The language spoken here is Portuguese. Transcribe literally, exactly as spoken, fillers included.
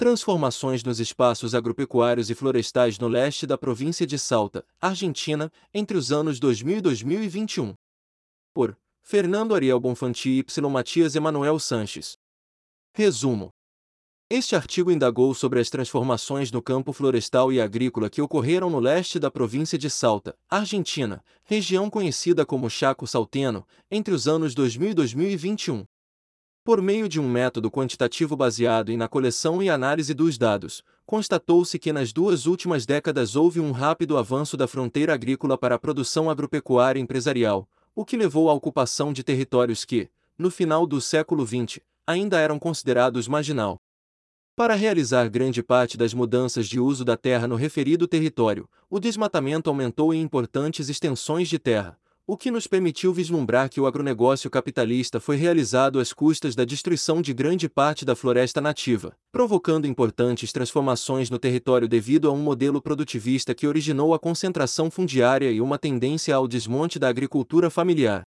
Transformações nos espaços agropecuários e florestais no leste da província de Salta, Argentina, entre os anos dois mil e dois mil e vinte e um. Por Fernando Ariel Bonfanti y Matias Emanuel Sanches. Resumo. Este artigo indagou sobre as transformações no campo florestal e agrícola que ocorreram no leste da província de Salta, Argentina, região conhecida como Chaco Salteno, entre os anos dois mil e dois mil e vinte e um. Por meio de um método quantitativo baseado em na coleção e análise dos dados, constatou-se que nas duas últimas décadas houve um rápido avanço da fronteira agrícola para a produção agropecuária empresarial, o que levou à ocupação de territórios que, no final do século vinte, ainda eram considerados marginal. Para realizar grande parte das mudanças de uso da terra no referido território, o desmatamento aumentou em importantes extensões de terra, o que nos permitiu vislumbrar que o agronegócio capitalista foi realizado às custas da destruição de grande parte da floresta nativa, provocando importantes transformações no território devido a um modelo produtivista que originou a concentração fundiária e uma tendência ao desmonte da agricultura familiar.